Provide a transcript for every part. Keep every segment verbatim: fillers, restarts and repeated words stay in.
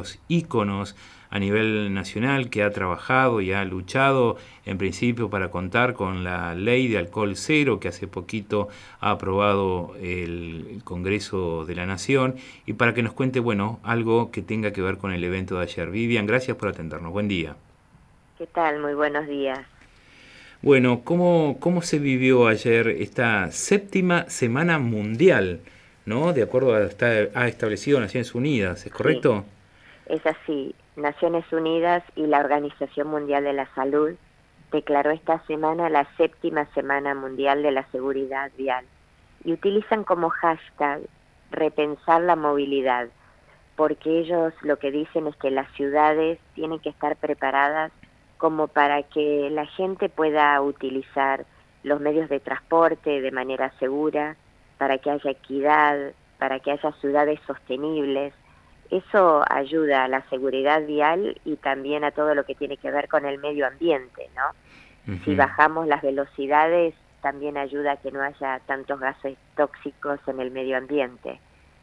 los íconos a nivel nacional, que ha trabajado y ha luchado en principio para contar con la ley de alcohol cero que hace poquito ha aprobado el, el Congreso de la Nación, y para que nos cuente, bueno, algo que tenga que ver con el evento de ayer. Vivian, gracias por atendernos. Buen día. ¿Qué tal? Muy buenos días. Bueno, ¿cómo, cómo se vivió ayer esta séptima semana mundial, ¿no? De acuerdo a lo que ha establecido Naciones Unidas, ¿es Sí, correcto? es así. Naciones Unidas y la Organización Mundial de la Salud declaró esta semana la séptima Semana Mundial de la Seguridad Vial y utilizan como hashtag repensar la movilidad, porque ellos lo que dicen es que las ciudades tienen que estar preparadas como para que la gente pueda utilizar los medios de transporte de manera segura, para que haya equidad, para que haya ciudades sostenibles. Eso ayuda a la seguridad vial y también a todo lo que tiene que ver con el medio ambiente, ¿no? Uh-huh. Si bajamos las velocidades, también ayuda a que no haya tantos gases tóxicos en el medio ambiente.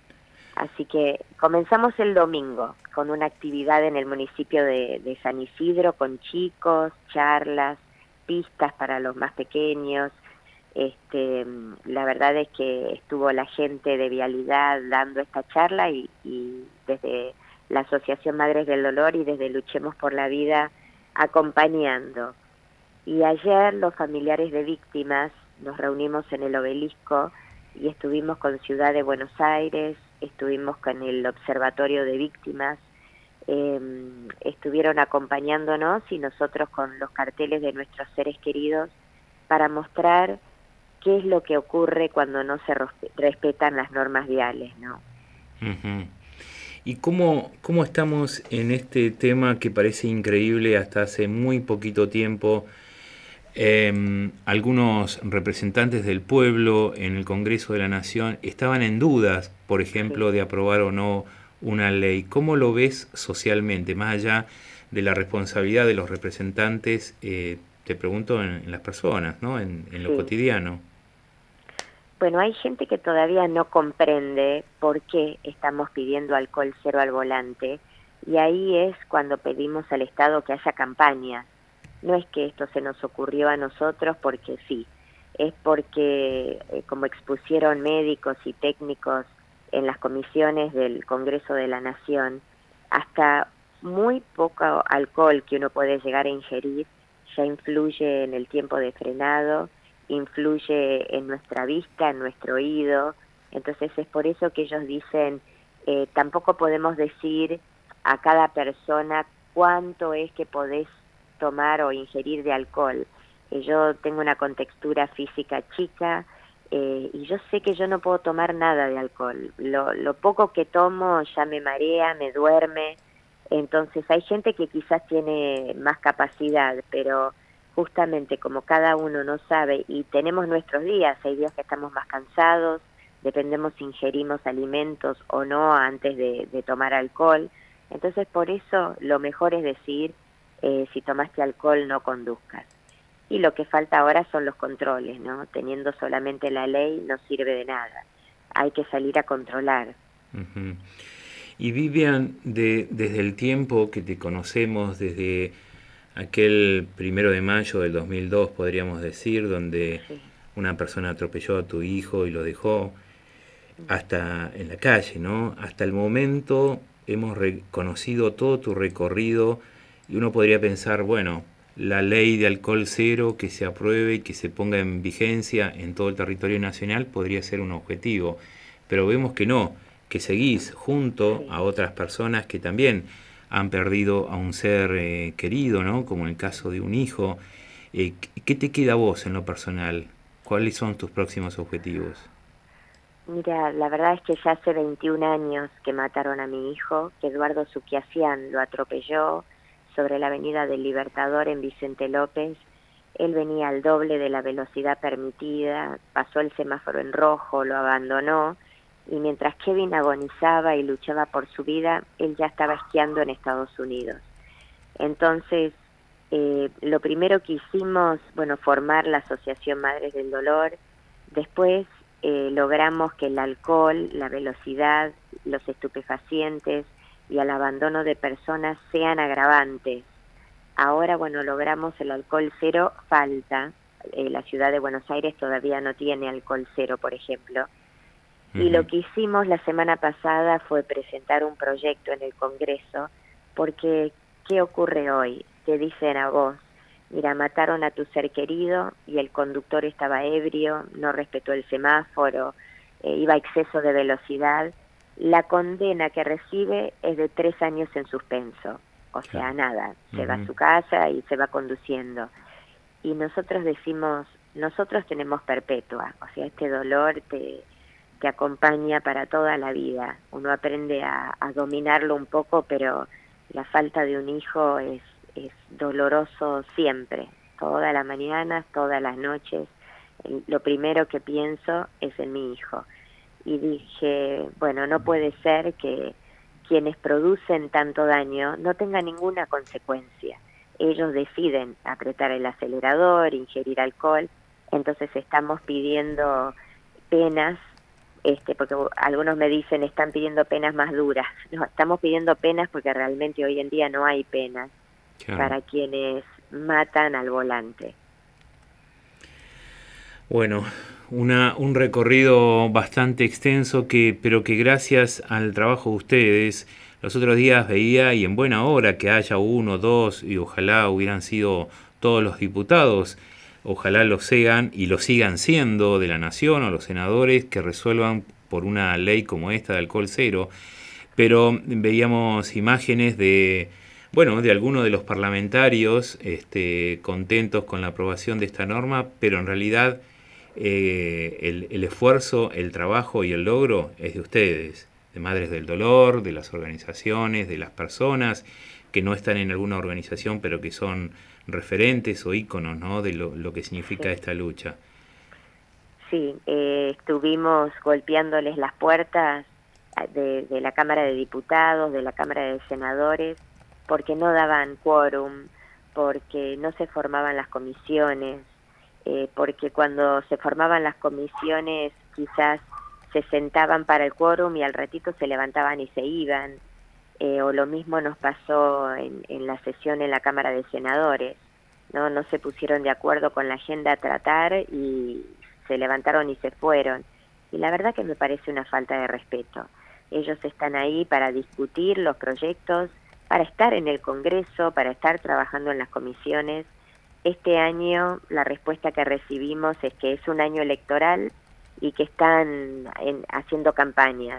Así que comenzamos el domingo con una actividad en el municipio de, de San Isidro con chicos, charlas, pistas para los más pequeños. Este, la verdad es que estuvo la gente de Vialidad dando esta charla y, y desde la Asociación Madres del Dolor y desde Luchemos por la Vida acompañando. Y ayer los familiares de víctimas nos reunimos en el Obelisco y estuvimos con Ciudad de Buenos Aires, estuvimos con el Observatorio de Víctimas, eh, estuvieron acompañándonos y nosotros con los carteles de nuestros seres queridos para mostrar qué es lo que ocurre cuando no se respetan las normas viales, ¿no? Uh-huh. ¿Y cómo, cómo estamos en este tema que parece increíble hasta hace muy poquito tiempo? Eh, algunos representantes del pueblo en el Congreso de la Nación estaban en dudas, por ejemplo, Sí. de aprobar o no una ley. ¿Cómo lo ves socialmente, más allá de la responsabilidad de los representantes? Eh, te pregunto en, en las personas, ¿no? En, en lo Sí. cotidiano. Bueno, hay gente que todavía no comprende por qué estamos pidiendo alcohol cero al volante, y ahí es cuando pedimos al Estado que haya campañas. No es que esto se nos ocurrió a nosotros porque sí, es porque eh, como expusieron médicos y técnicos en las comisiones del Congreso de la Nación, hasta muy poco alcohol que uno puede llegar a ingerir ya influye en el tiempo de frenado, influye en nuestra vista, en nuestro oído. Entonces es por eso que ellos dicen, eh, tampoco podemos decir a cada persona cuánto es que podés tomar o ingerir de alcohol. Eh, yo tengo una contextura física chica eh, y yo sé que yo no puedo tomar nada de alcohol. Lo, lo poco que tomo ya me marea, me duerme. Entonces hay gente que quizás tiene más capacidad, pero justamente como cada uno no sabe y tenemos nuestros días, hay días que estamos más cansados, dependemos si ingerimos alimentos o no antes de, de tomar alcohol. Entonces por eso lo mejor es decir, eh, si tomaste alcohol no conduzcas. Y lo que falta ahora son los controles, ¿no? Teniendo solamente la ley no sirve de nada, hay que salir a controlar. Uh-huh. Y Vivian, de, desde el tiempo que te conocemos, desde aquel primero de mayo del dos mil dos, podríamos decir, donde Sí. una persona atropelló a tu hijo y lo dejó hasta en la calle, ¿no? Hasta el momento hemos reconocido todo tu recorrido y uno podría pensar, bueno, la ley de alcohol cero que se apruebe y que se ponga en vigencia en todo el territorio nacional podría ser un objetivo, pero vemos que no, que seguís junto Sí. a otras personas que también han perdido a un ser eh, querido, ¿no? Como en el caso de un hijo. Eh, ¿Qué te queda a vos en lo personal? ¿Cuáles son tus próximos objetivos? Mira, la verdad es que ya hace veintiún años que mataron a mi hijo, que Eduardo Suquiasian lo atropelló sobre la avenida del Libertador en Vicente López. Él venía al doble de la velocidad permitida, pasó el semáforo en rojo, lo abandonó, y mientras Kevin agonizaba y luchaba por su vida, él ya estaba esquiando en Estados Unidos. Entonces, eh, lo primero que hicimos, bueno, formar la Asociación Madres del Dolor. Después eh, logramos que el alcohol, la velocidad, los estupefacientes y al abandono de personas sean agravantes. Ahora, bueno, logramos el alcohol cero, falta. Eh, la ciudad de Buenos Aires todavía no tiene alcohol cero, por ejemplo. Uh-huh. Y lo que hicimos la semana pasada fue presentar un proyecto en el Congreso, porque ¿qué ocurre hoy? Te dicen a vos, mira, mataron a tu ser querido y el conductor estaba ebrio, no respetó el semáforo, eh, iba a exceso de velocidad. La condena que recibe es de tres años en suspenso. O sea, claro. nada, se uh-huh. va a su casa y se va conduciendo. Y nosotros decimos, nosotros tenemos perpetua, o sea, este dolor te, te acompaña para toda la vida. Uno aprende a, a dominarlo un poco, pero la falta de un hijo es, es doloroso siempre, todas las mañanas, todas las noches. Lo primero que pienso es en mi hijo. Y dije, bueno, no puede ser que quienes producen tanto daño no tengan ninguna consecuencia. Ellos deciden apretar el acelerador, ingerir alcohol, entonces estamos pidiendo penas, este, porque algunos me dicen están pidiendo penas más duras. No, estamos pidiendo penas porque realmente hoy en día no hay penas claro. para quienes matan al volante. Bueno, una, un recorrido bastante extenso, que, pero que gracias al trabajo de ustedes, los otros días veía, y en buena hora, que haya uno, dos, y ojalá hubieran sido todos los diputados, ojalá lo sean y lo sigan siendo, de la Nación o los senadores que resuelvan por una ley como esta de alcohol cero, pero veíamos imágenes de, bueno, de algunos de los parlamentarios este, contentos con la aprobación de esta norma, pero en realidad Eh, el, el esfuerzo, el trabajo y el logro es de ustedes, de Madres del Dolor, de las organizaciones, de las personas que no están en alguna organización, pero que son referentes o íconos, ¿no?, de lo, lo que significa sí. esta lucha. Sí, eh, estuvimos golpeándoles las puertas de, de la Cámara de Diputados, de la Cámara de Senadores, porque no daban quórum, porque no se formaban las comisiones, Eh, porque cuando se formaban las comisiones quizás se sentaban para el quórum y al ratito se levantaban y se iban, eh, o lo mismo nos pasó en, en la sesión en la Cámara de Senadores, ¿no? No se pusieron de acuerdo con la agenda a tratar y se levantaron y se fueron, y la verdad que me parece una falta de respeto. Ellos están ahí para discutir los proyectos, para estar en el Congreso, para estar trabajando en las comisiones. Este año la respuesta que recibimos es que es un año electoral y que están en, haciendo campañas.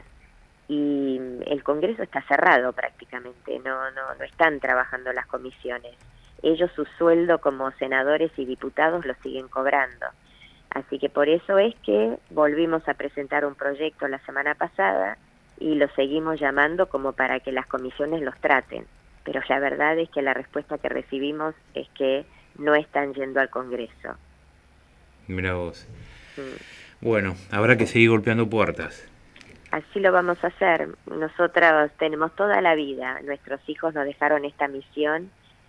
Y el Congreso está cerrado prácticamente, no, no, no están trabajando las comisiones. Ellos su sueldo como senadores y diputados lo siguen cobrando. Así que por eso es que volvimos a presentar un proyecto la semana pasada y lo seguimos llamando como para que las comisiones los traten. Pero la verdad es que la respuesta que recibimos es que no están yendo al Congreso. Mira vos. Mm. Bueno, habrá que seguir golpeando puertas. Así lo vamos a hacer. Nosotros tenemos toda la vida, nuestros hijos nos dejaron esta misión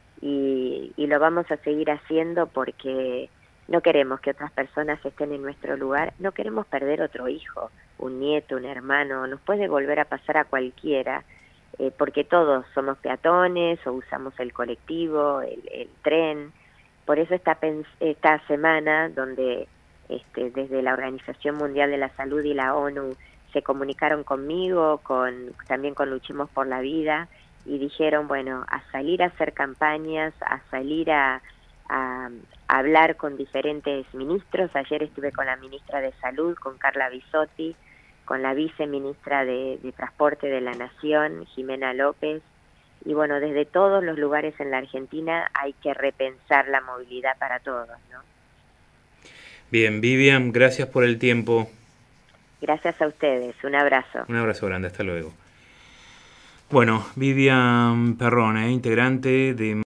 y, y lo vamos a seguir haciendo porque no queremos que otras personas estén en nuestro lugar, no queremos perder otro hijo, un nieto, un hermano, nos puede volver a pasar a cualquiera, eh, porque todos somos peatones o usamos el colectivo, el, el tren. Por eso esta, esta semana, donde este, desde la Organización Mundial de la Salud y la ONU se comunicaron conmigo, con, también con Luchemos por la Vida, y dijeron, bueno, a salir a hacer campañas, a salir a, a, a hablar con diferentes ministros. Ayer estuve con la ministra de Salud, con Carla Bisotti, con la viceministra de, de Transporte de la Nación, Jimena López. Y bueno, desde todos los lugares en la Argentina hay que repensar la movilidad para todos, ¿no? Bien, Vivian, gracias por el tiempo. Gracias a ustedes, un abrazo. Un abrazo grande, hasta luego. Bueno, Vivian Perrone, integrante de